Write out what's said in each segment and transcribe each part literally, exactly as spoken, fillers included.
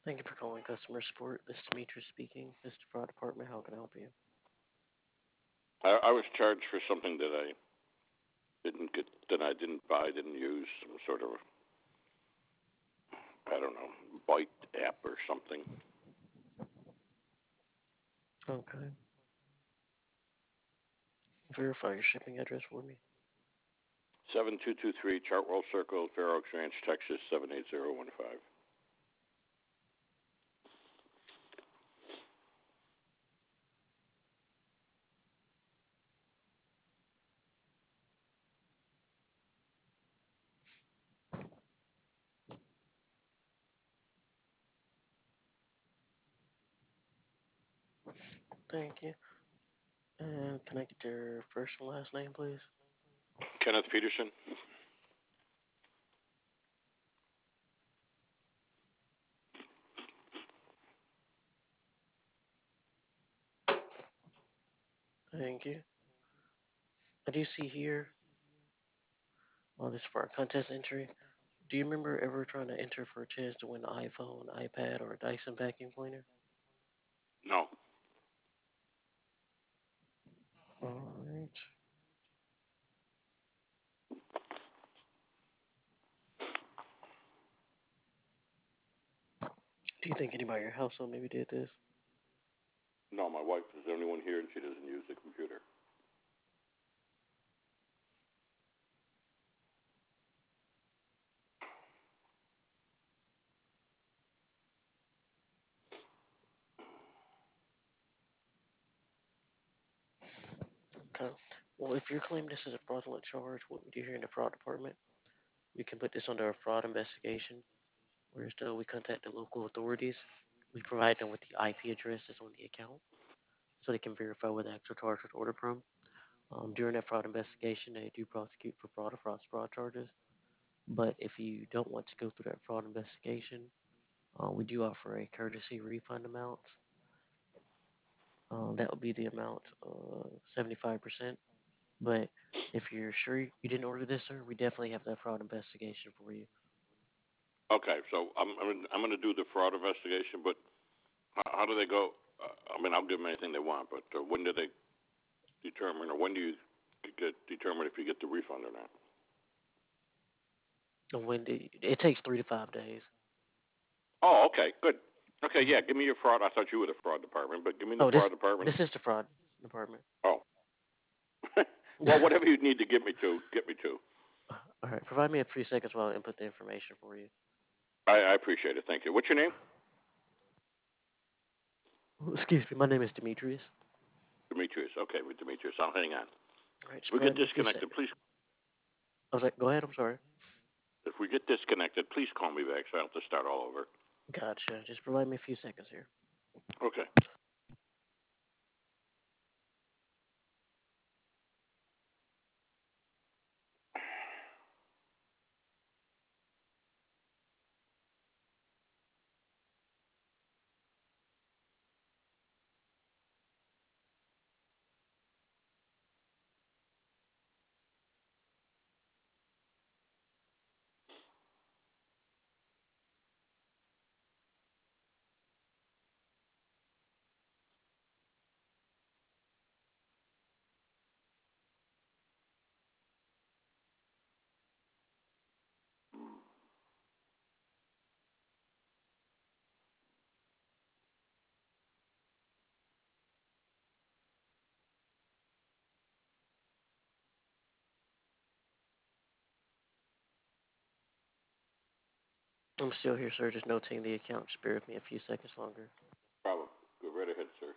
Thank you for calling customer support. This is Demetrius speaking. This is the fraud department. How can I help you? I, I was charged for something that I didn't get, that I didn't buy, didn't use, some sort of, I don't know, Byte app or something. Okay. Verify your shipping address for me. seven two two three Chartwell Circle, Fair Oaks Ranch, Texas, seven eight zero one five. Thank you. And can I get your first and last name, please? Kenneth Peterson. Thank you. I do see here, oh, this is for our contest entry. Do you remember ever trying to enter for a chance to win an iPhone, iPad, or a Dyson vacuum cleaner? No. All right. Do you think anybody in your household maybe did this? No, my wife is the only one here and she doesn't use the computer. Okay. Well, if you're claiming this is a fraudulent charge, what we do here in the fraud department, we can put this under a fraud investigation. Where still we contact the local authorities. We provide them with the I P address that's on the account so they can verify where the actual charge was ordered from. Um, during that fraud investigation, they do prosecute for fraud or fraud fraud charges. But if you don't want to go through that fraud investigation, uh, we do offer a courtesy refund amount. Um, that would be the amount of seventy-five percent. But if you're sure you didn't order this, sir, we definitely have that fraud investigation for you. Okay, so I'm I'm, I'm going to do the fraud investigation, but how, how do they go? Uh, I mean, I'll give them anything they want, but uh, when do they determine, or when do you get determine if you get the refund or not? And when the, it takes three to five days. Oh, okay, good. Okay, Mhm. yeah, give me your fraud. I thought you were the fraud department, but give me the Oh, fraud this department. this is the fraud department. Oh, well, whatever you need to get me to, get me to. All right, provide me a few seconds while I input the information for you. I, I appreciate it. Thank you. What's your name? Excuse me, my name is Demetrius. Demetrius. Okay, with Demetrius. I'll hang on. All right, If just we get provide me a few disconnected, seconds. please. I was like, go ahead. I'm sorry. If we get disconnected, please call me back so I don't have to start all over. Gotcha. Just provide me a few seconds here. Okay. I'm still here, sir. Just notating the account. Just bear with me a few seconds longer. Problem. Go right ahead, sir.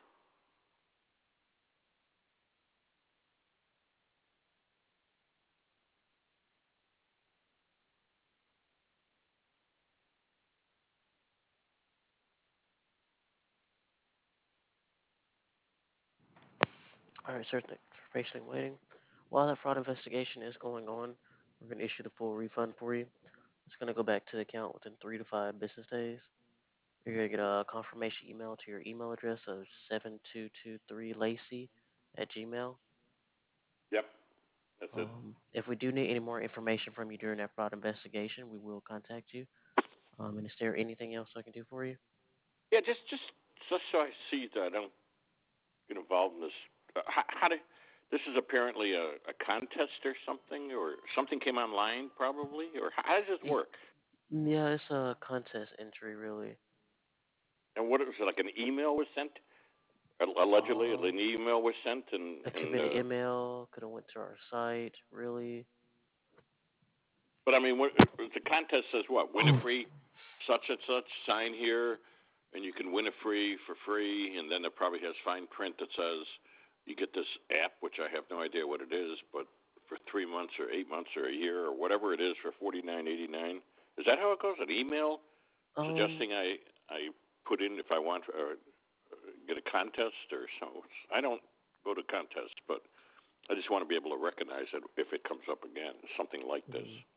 All right, sir. Thanks for patiently waiting. While that fraud investigation is going on, we're going to issue the full refund for you. It's going to go back to the account within three to five business days. You're going to get a confirmation email to your email address of seven two two three Lacey at Gmail. Yep, that's it. Um, if we do need any more information from you during that fraud investigation, we will contact you. Um, and is there anything else I can do for you? Yeah, just just just so I see that I don't get involved in this. Uh, how, how do this is apparently a, a contest or something, or something came online probably, or how, how does this Y- work? Yeah, it's a contest entry, really. And what was it like? An email was sent? Allegedly, an Um, email was sent, and it could and be an uh, email, could have went to our site, really. but I mean, what, the contest says what? Win a free such and such. Sign here, and you can win a free for free. And then it probably has fine print that says you get this app, which I have no idea what it is, but for three months or eight months or a year or whatever it is for forty nine eighty nine. Is that how it goes? An email Um, suggesting I I put in if I want to uh, get a contest or so. I don't go to contests, but I just want to be able to recognize it if it comes up again, something like this. mhm.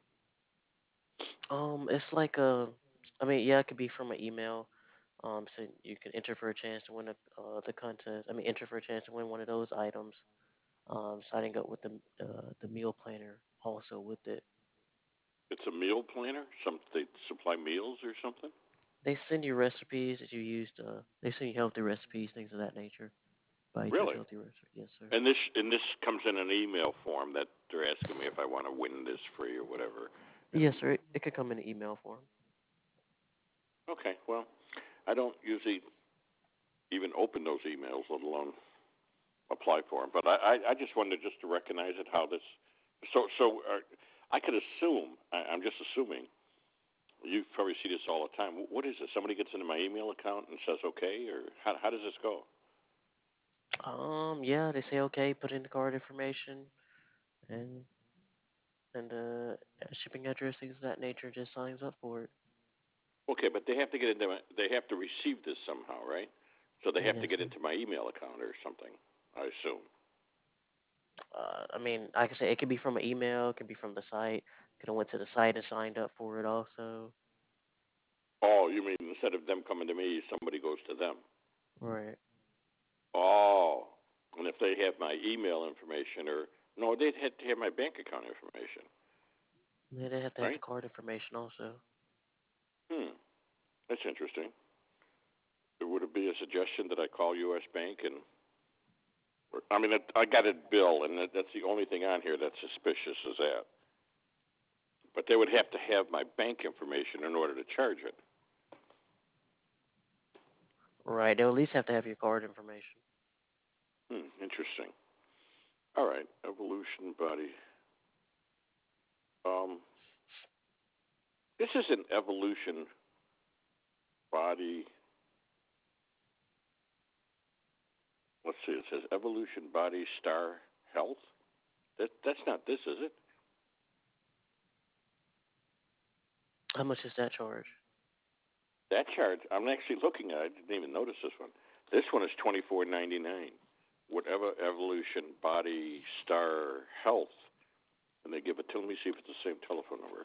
um, it's like a, I mean, yeah, it could be from an email. Um, so you can enter for a chance to win a, uh, the contest. I mean, enter for a chance to win one of those items. Um, signing up with the uh, the meal planner also with it. It's a meal planner. Some they supply meals or something. They send you recipes that you use to. They send you healthy recipes, things of that nature. Buy those Really? healthy recipes. Yes, sir. And this and this comes in an email form that they're asking me if I want to win this free or whatever. And Yes, sir. It, it could come in an email form. okay, well, I don't usually even open those emails, let alone apply for them. But I I, I just wanted just to recognize it how this. So so uh, I could assume. I, I'm just assuming. You probably see this all the time. What is this? Somebody gets into my email account and says okay, or how how does this go? Um, yeah, they say okay, put in the card information and and uh shipping address, things of that nature. Just signs up for it. Okay, but they have to get into my, they have to receive this somehow, right? So they have to Yes, get sir. into my email account or something, I assume. Uh, I mean, like I said, it could be from an email, it could be from the site. Could have went to the site and signed up for it also. Oh, you mean instead of them coming to me, somebody goes to them? Right. Oh, and if they have my email information or no, they'd have to have my bank account information, Yeah, they have to have the right? card information also. Hmm, that's interesting. Would it be a suggestion that I call U S. Bank and? I mean, it, I got a bill, and that, that's the only thing on here that's suspicious is that. But they would have to have my bank information in order to charge it. Right. They'll at least have to have your card information. Hmm, interesting. All right, evolution body. Um, this is an evolution body. Let's see. It says evolution body star health. That that's not this, is it? How much is that charge? That chart. I'm actually looking at. It. I didn't even notice this one. This one is twenty four ninety nine. Whatever evolution body star health, and they give it to. Let me see if it's the same telephone number.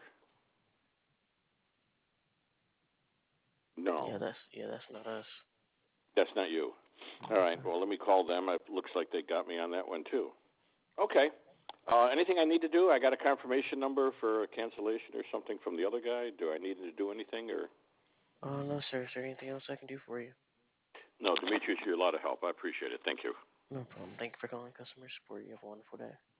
No, Yeah, that's yeah, that's not us. that's not you. All No, right. sir. Well, let me call them. It looks like they got me on that one too. Okay. Uh, anything I need to do? I got a confirmation number for a cancellation or something from the other guy. Do I need to do anything or Oh no, sir. Is there anything else I can do for you? no? Demetrius, you're a lot of help. I appreciate it. Thank you. No problem. Thank you for calling customer support. You have a wonderful day.